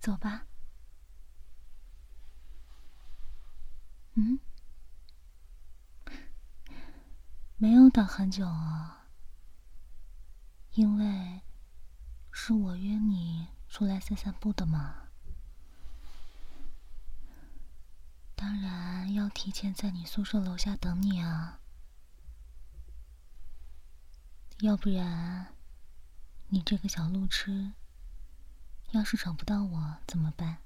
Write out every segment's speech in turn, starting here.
走吧。嗯，没有等很久啊，因为是我约你出来散散步的嘛。当然要提前在你宿舍楼下等你啊，要不然你这个小路痴，要是找不到我怎么办？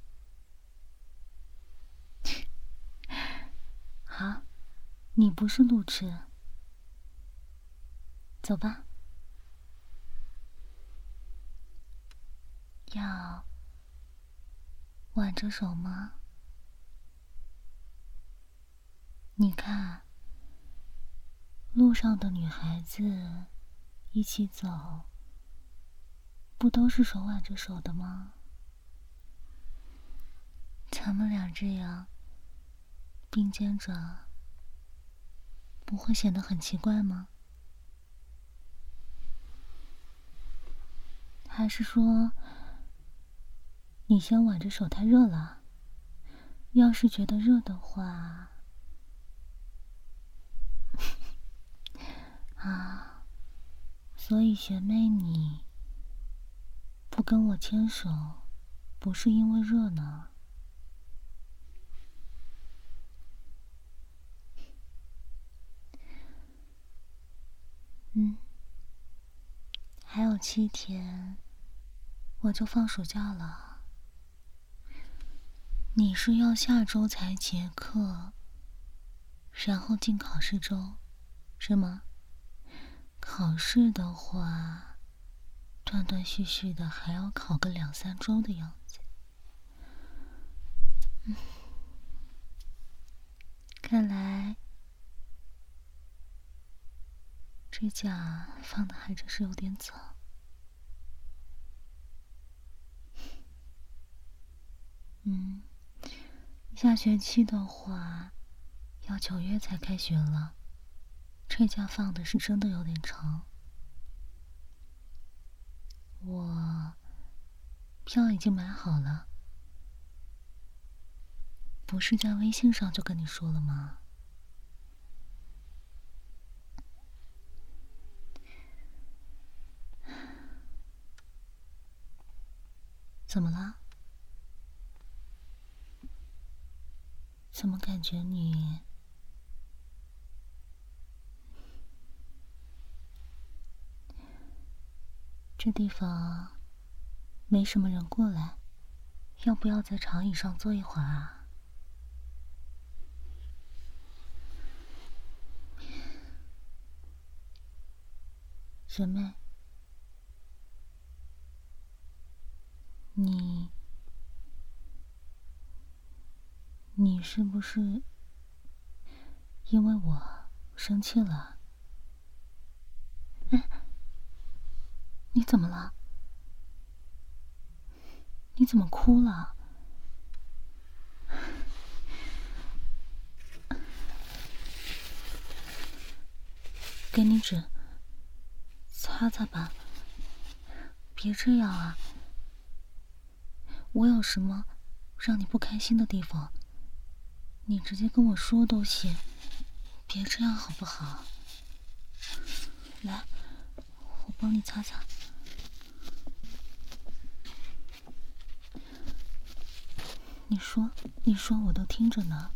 好，你不是路痴，走吧。要挽着手吗？你看，路上的女孩子一起走，不都是手挽着手的吗？咱们俩这样并肩着，不会显得很奇怪吗？还是说，你先挽着手太热了？要是觉得热的话，啊，所以学妹你不跟我牵手，不是因为热呢？还有7天，我就放暑假了。你是要下周才结课，然后进考试周，是吗？考试的话，断断续续的还要考个2、3周的样子。看来这假放的还真是有点早。下学期的话，要9月才开学了，这假放的是真的有点长。我票已经买好了，不是在微信上就跟你说了吗？怎么了？怎么感觉你……这地方没什么人过来，要不要在长椅上坐一会儿啊？学妹，你是不是因为我生气了？哎，你怎么了？你怎么哭了？给你纸，擦擦吧。别这样啊！我有什么让你不开心的地方，你直接跟我说都行，别这样好不好？来，我帮你擦擦。你说，我都听着呢。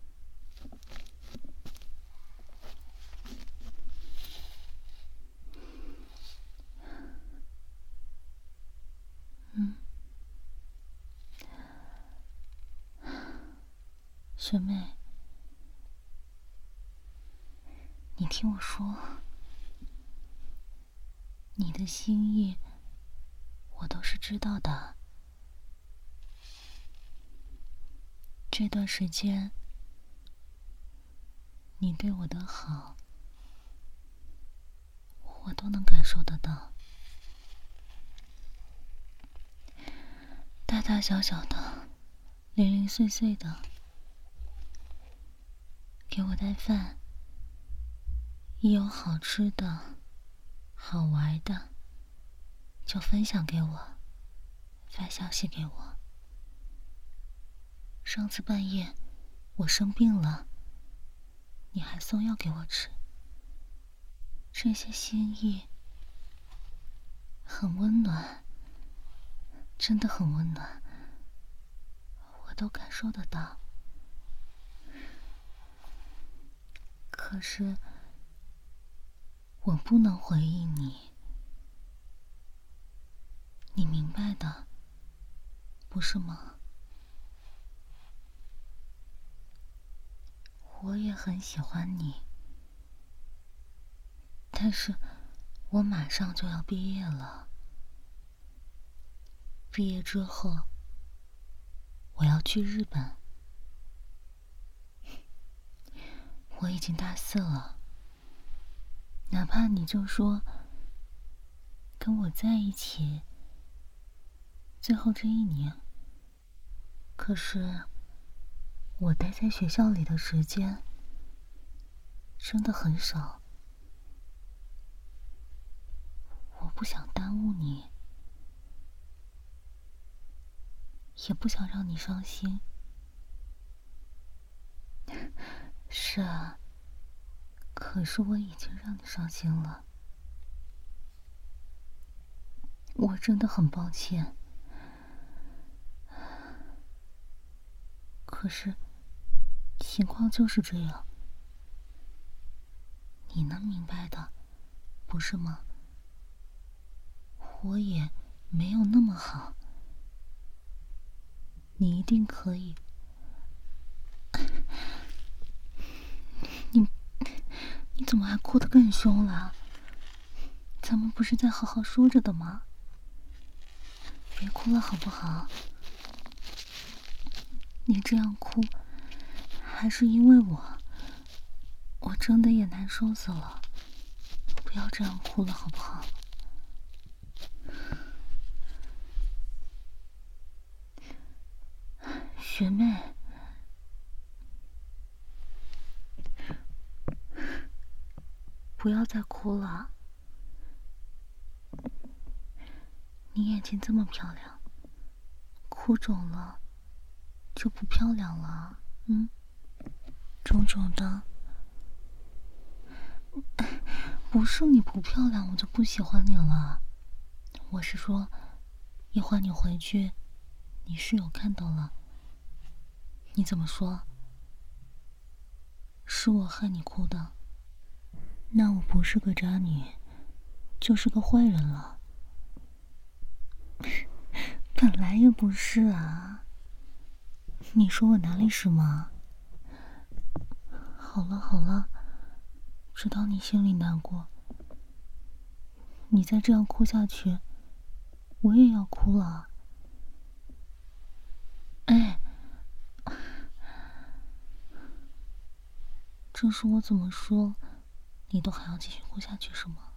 学妹，你听我说，你的心意我都是知道的。这段时间你对我的好，我都能感受得到。大大小小的，零零碎碎的，给我带饭，一有好吃的、好玩的，就分享给我，发消息给我。 上次半夜我生病了，你还送药给我吃，这些心意很温暖，真的很温暖，我都感受得到。可是我不能回应你，你明白的，不是吗？我也很喜欢你，但是我马上就要毕业了。毕业之后，我要去日本。我已经大4了，哪怕你就说跟我在一起最后这1年，可是我待在学校里的时间真的很少，我不想耽误你，也不想让你伤心。是啊，可是我已经让你伤心了，我真的很抱歉。可是情况就是这样，你能明白的，不是吗？我也没有那么好，你一定可以。你怎么还哭得更凶了？咱们不是在好好说着的吗？别哭了好不好？你这样哭，还是因为我真的也难受死了。不要这样哭了好不好？学妹，不要再哭了。你眼睛这么漂亮，哭肿了就不漂亮了。肿肿的。不是你不漂亮我就不喜欢你了，我是说一会儿你回去你室友看到了你怎么说？是我害你哭的，那我不是个渣女，就是个坏人了。本来也不是啊，你说我哪里是吗？好了好了，知道你心里难过，你再这样哭下去我也要哭了。哎，这是我怎么说你都还要继续哭下去是吗？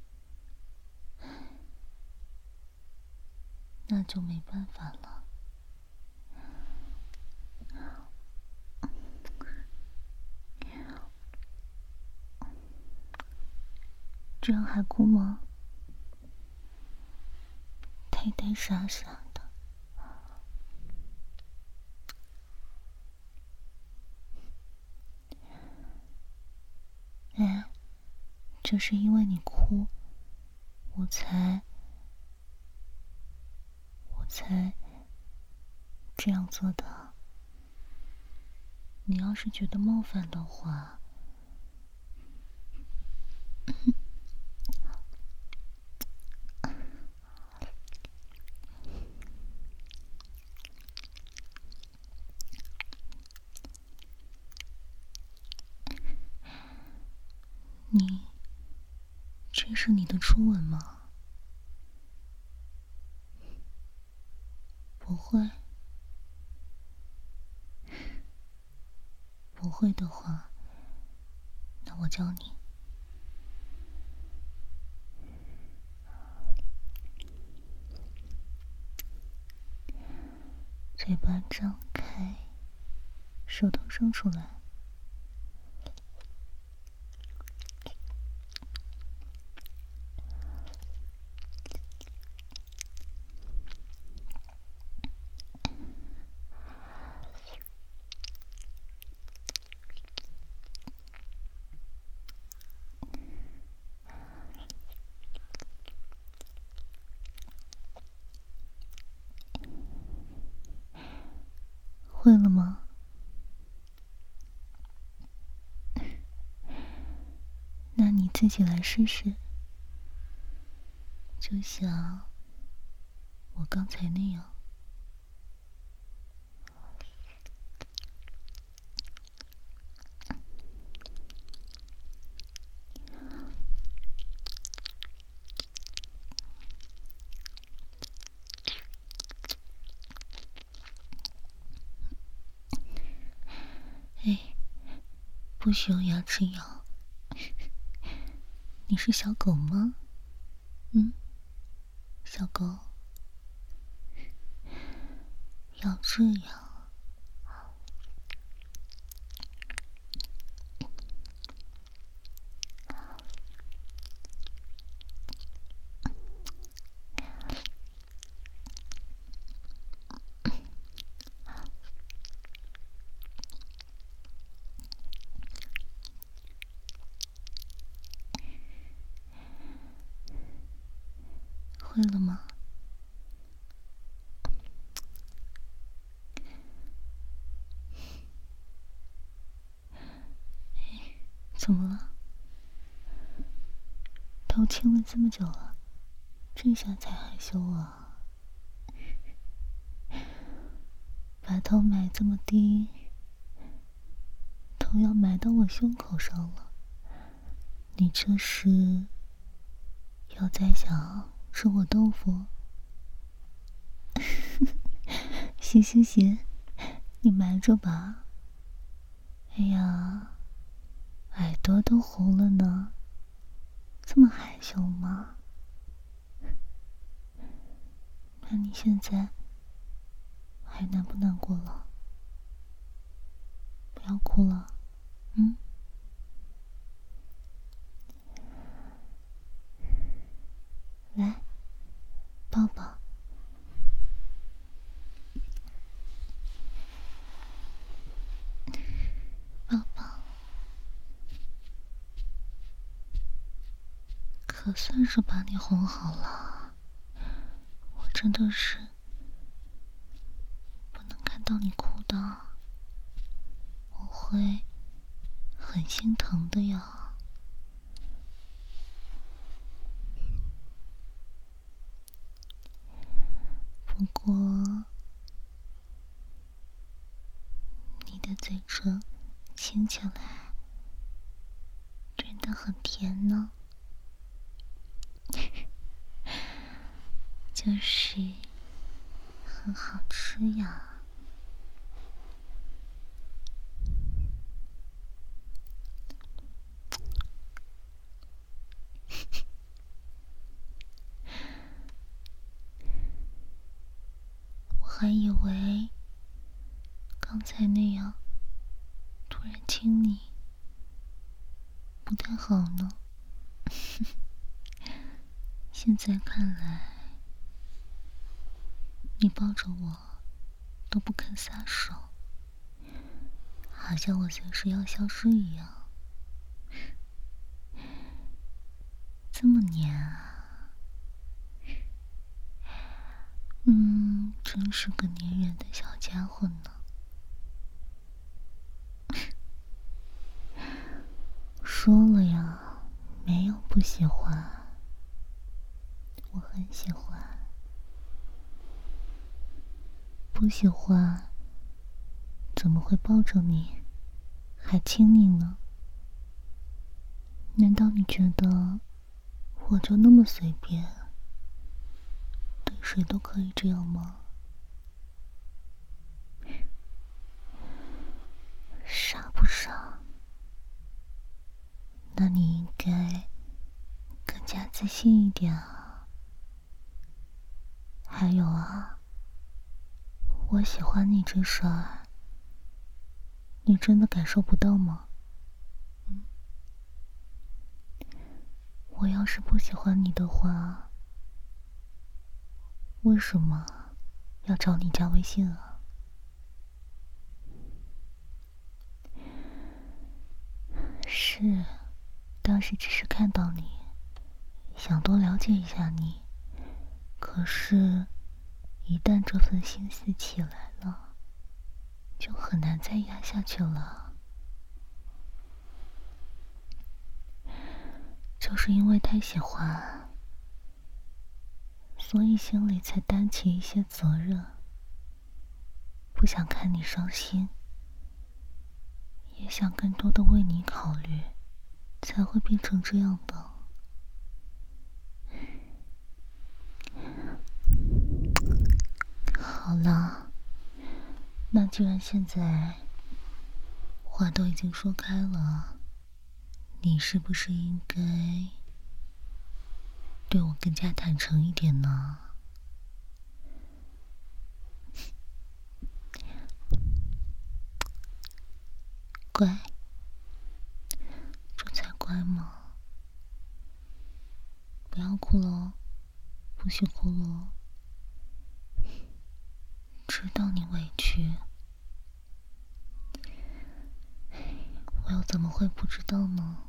那就没办法了。这样还哭吗？呆呆傻傻的。哎，这是因为你哭，我才这样做的。你要是觉得冒犯的话，这是你的初吻吗？不会。不会的话，那我教你。嘴巴张开，手头伸出来。 会了吗？那你自己来试试，就像我刚才那样。哎，不许用牙齿咬。你是小狗吗？小狗要这样。会了吗？怎么了？都亲了这么久了，这下才害羞啊？把头埋这么低，头要埋到我胸口上了，你这是要再想吃我豆腐？行行行，你埋着吧。哎呀，耳朵都红了呢，这么害羞吗？那你现在还难不难过了？不要哭了，来，抱抱。抱抱。可算是把你哄好了，我真的是不能看到你哭的，我会很心疼的呀。不过你的嘴唇亲起来真的很甜呢，就是很好吃呀。我还以为刚才那样突然亲你不太好呢，现在看来你抱着我都不肯撒手，好像我随时要消失一样。这么黏啊，真是个粘人的小家伙呢。说了呀，没有不喜欢，我很喜欢。不喜欢怎么会抱着你还亲你呢？难道你觉得我就那么随便，对谁都可以这样吗？傻不傻？那你应该更加自信一点啊。还有啊，我喜欢你这事儿，你真的感受不到吗？我要是不喜欢你的话，为什么要找你加微信啊？是，当时只是看到你，想多了解一下你。可是，一旦这份心思起来了， 就很难再压下去了。就是因为太喜欢，所以心里才担起一些责任，不想看你伤心，也想更多的为你考虑，才会变成这样的。好了，那既然现在话都已经说开了，你是不是应该对我更加坦诚一点呢？乖，这才乖嘛！不要哭了哦，不许哭了哦。知道你委屈，我又怎么会不知道呢？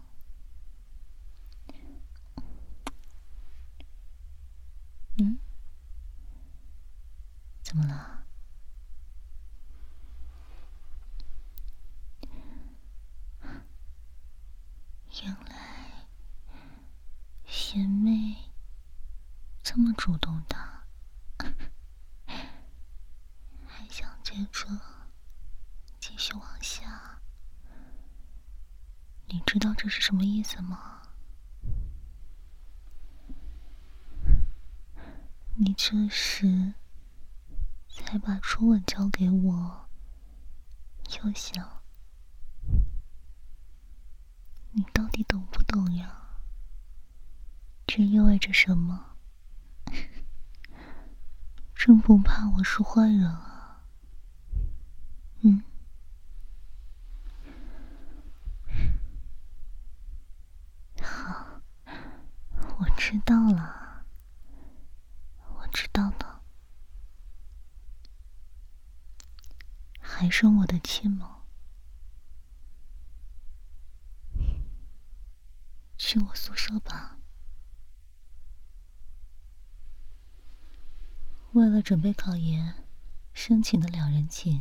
嗯？怎么了？原来贤妹这么主动的，还想接着继续往下。你知道这是什么意思吗？你这时才把初吻交给我，又想，你到底懂不懂呀？这意味着什么？真不怕我是坏人啊？嗯？好，我知道了，我知道的。还生我的气吗？去我宿舍吧。为了准备考研，申请的2人寝，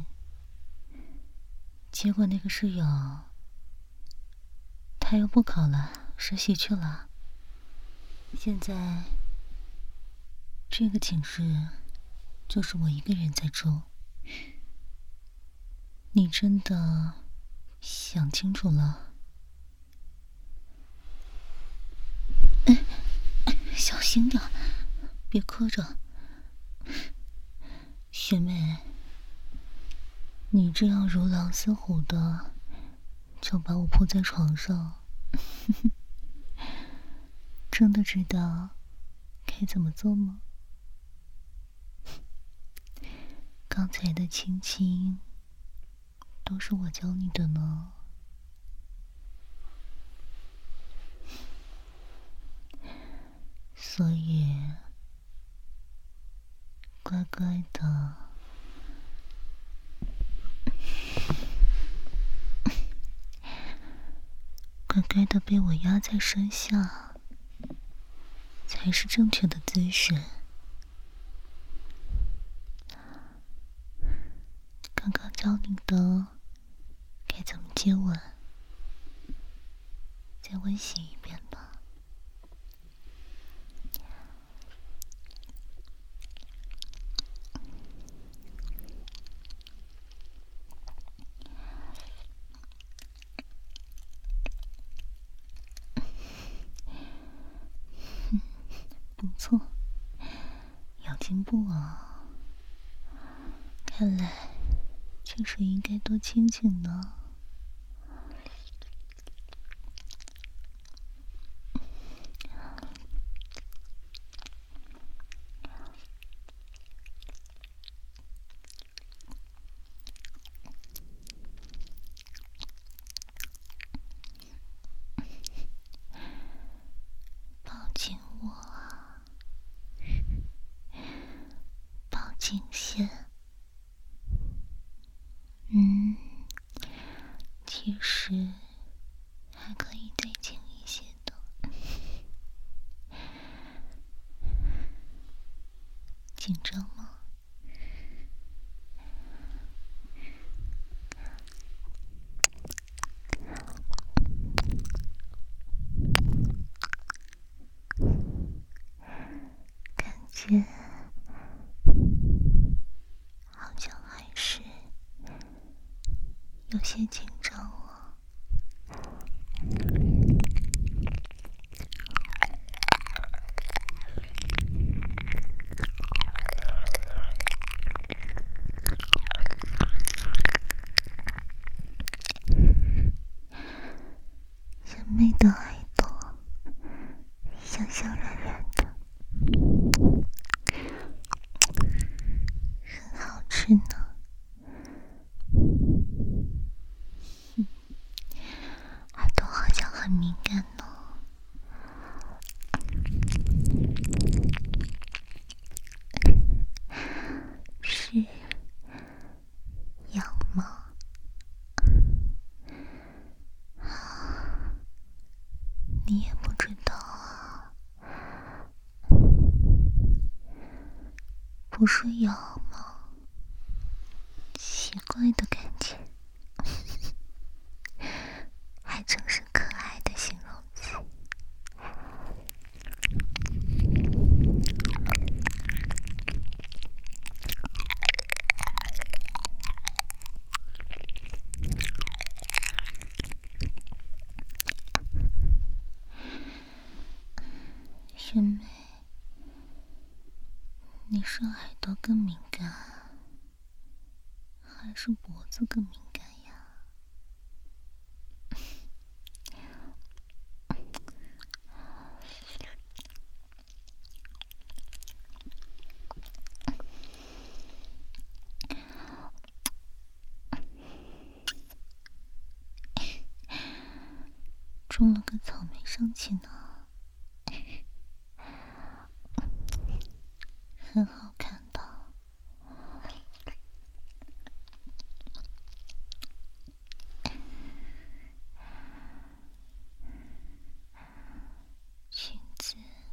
结果那个室友他又不考了，实习去了。现在这个寝室就是我一个人在住。你真的想清楚了？小心点，别磕着。学妹，你这样如狼似虎的就把我扑在床上，真的知道该怎么做吗？刚才的亲亲都是我教你的呢。所以乖乖的乖乖的被我压在身下才是正确的姿势。刚刚教你的该怎么接吻，再温习一遍吧。不错，有进步啊！看来确实应该多亲亲呢。抱紧我啊，抱紧些。其实还可以再紧一些的。紧张吗？ 是好像还是有些紧张了。贤妹的耳朵香香软软的，很好吃呢。耳朵好像很敏感呢。是痒吗？你也不知道啊。不是痒吗？奇怪的感觉。还真是可爱的形容词。贤妹，你是耳朵更敏感，还是脖子更敏感呀？种了个草莓上去呢，很好看的。裙子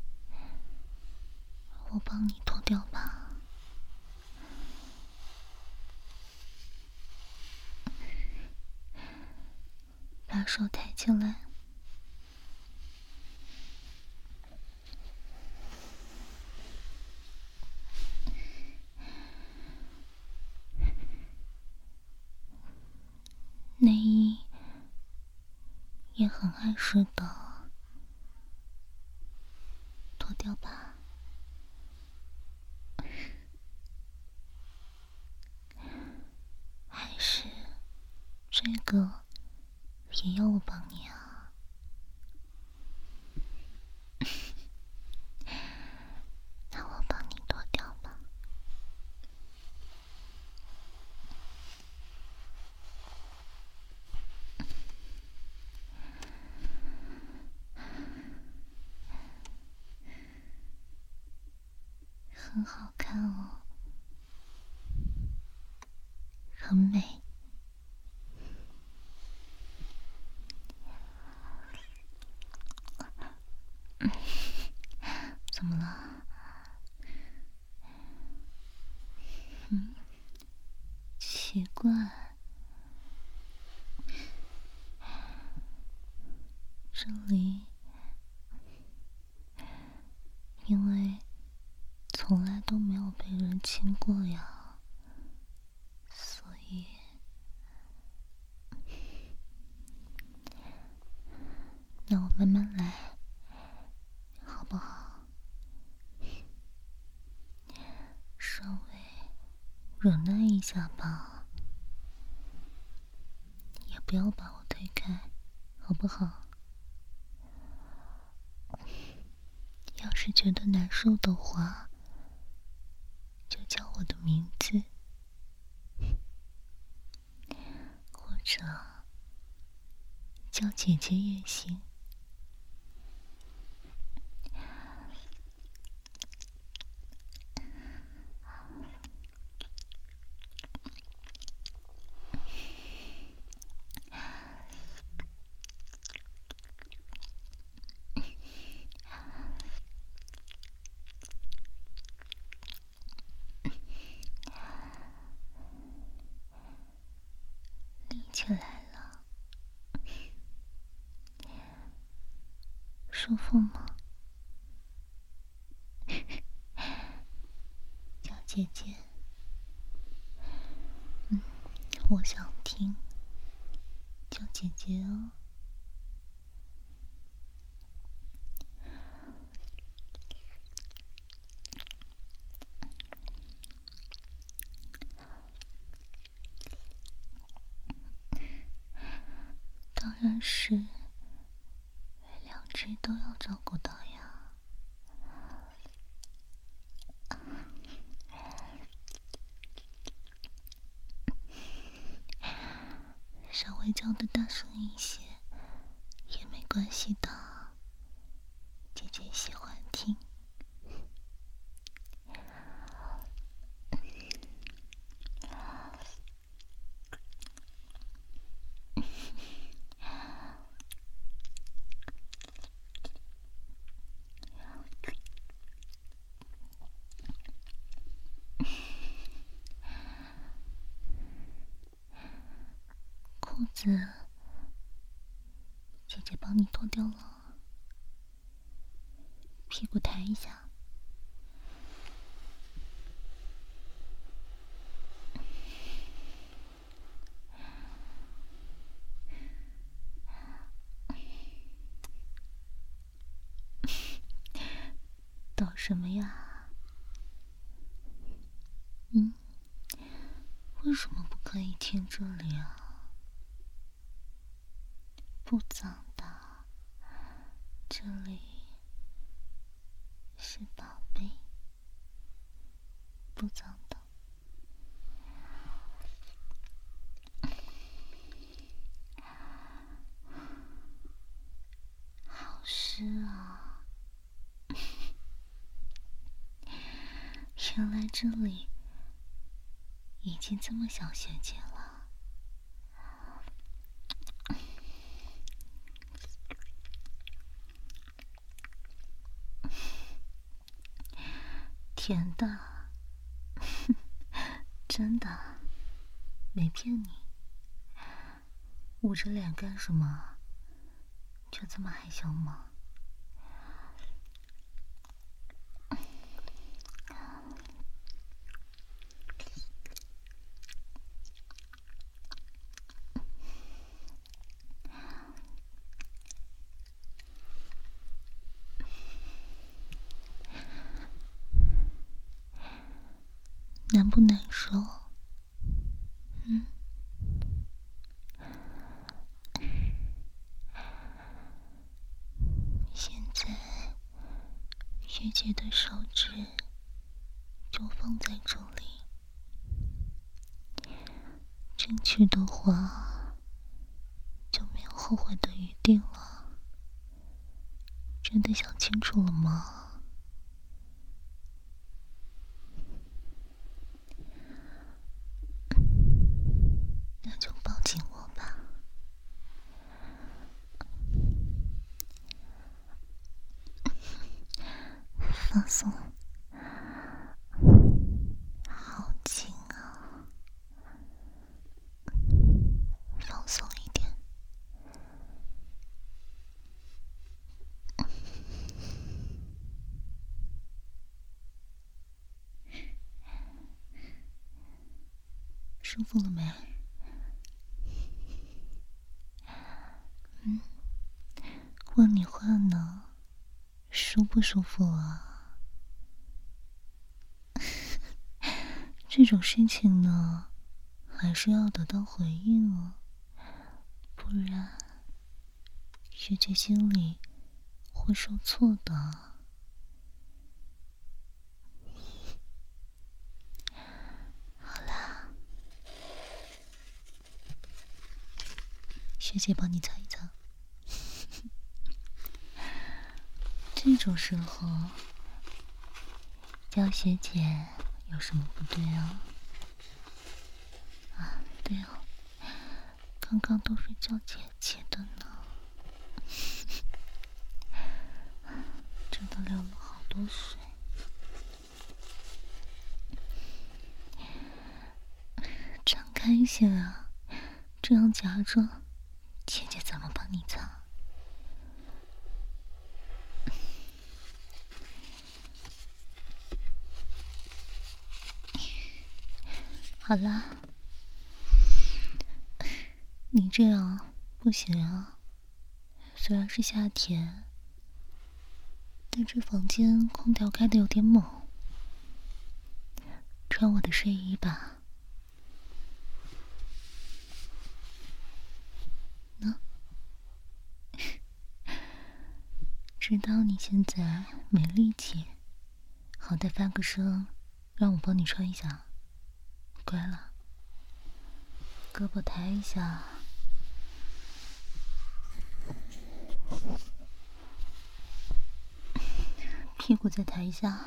我帮你脱掉吧。把手抬起来。内衣也很碍事的，脱掉吧。还是这个也要我帮你啊？那我帮你脱掉吧。很好看哦，很美。怎么了？奇怪，这里因为从来都没有被人亲过呀，所以那我慢慢来，好不好？稍微忍耐一下吧，也不要把我推开，好不好？要是觉得难受的话，就叫我的名字，或者叫姐姐也行。立起来了，舒服吗？ 我想听，叫姐姐哦。当然是两只都要照顾到呀。稍微叫的大声一些也没关系的，姐姐喜欢听。裤子，姐姐帮你脱掉了，屁股抬一下。抖什么呀？为什么不可以贴这里啊？不脏的，这里是宝贝，不脏的。好湿啊！原来这里已经这么小学姐了。甜的，真的，没骗你。捂着脸干什么？就这么害羞吗？难不难受？现在学姐的手指就放在这里，进去的话就没有后悔的余地了。真的想清楚了吗？那就抱紧我吧。放松，好紧啊！放松一点。舒服了没？问你话呢，舒不舒服啊？这种事情呢，还是要得到回应哦，不然学姐心里会受挫的。好啦，学姐帮你擦一擦。这种时候叫学姐有什么不对啊？啊，对哦，刚刚都是叫姐姐的呢。真的流了好多水。张开一些啊，这样夹着，姐姐怎么帮你擦？好啦， 你这样不行啊！虽然是夏天，但这房间空调开得有点猛。穿我的睡衣吧。呢？知道你现在没力气，好歹翻个身，让我帮你穿一下。乖了，胳膊抬一下，屁股再抬一下。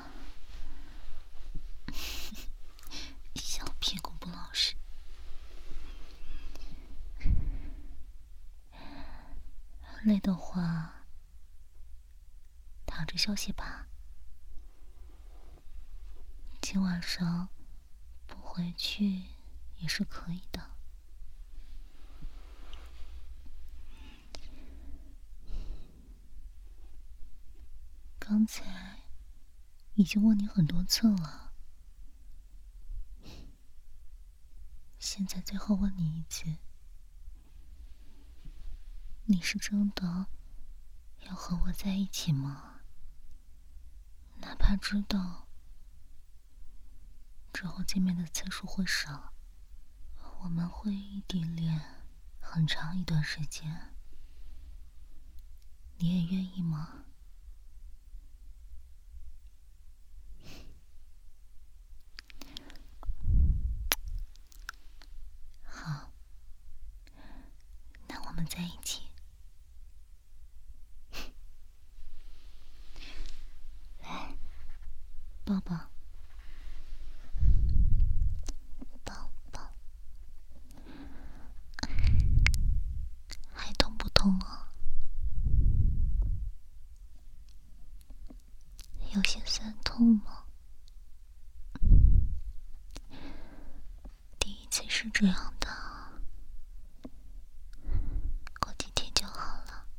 小屁股不老实。累的话，躺着休息吧。今晚上不回去也是可以的。刚才已经问你很多次了，现在最后问你一次，你是真的要和我在一起吗？哪怕知道之后见面的次数会少，我们会异地恋很长一段时间，你也愿意吗？好，那我们在一起。来，抱抱，抱抱。还痛不痛啊？有些酸痛吗？第一次是这样的，过几天就好了。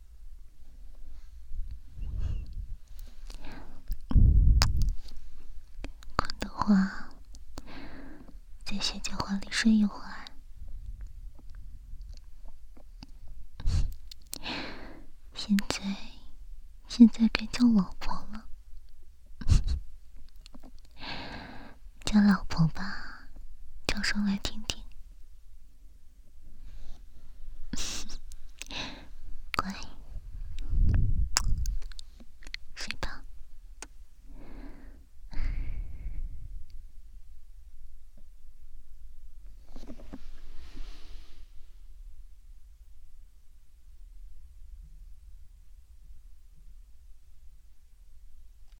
困的话，在雪脚花里睡一会儿。现在该叫老婆了。叫老婆吧，叫声来听听。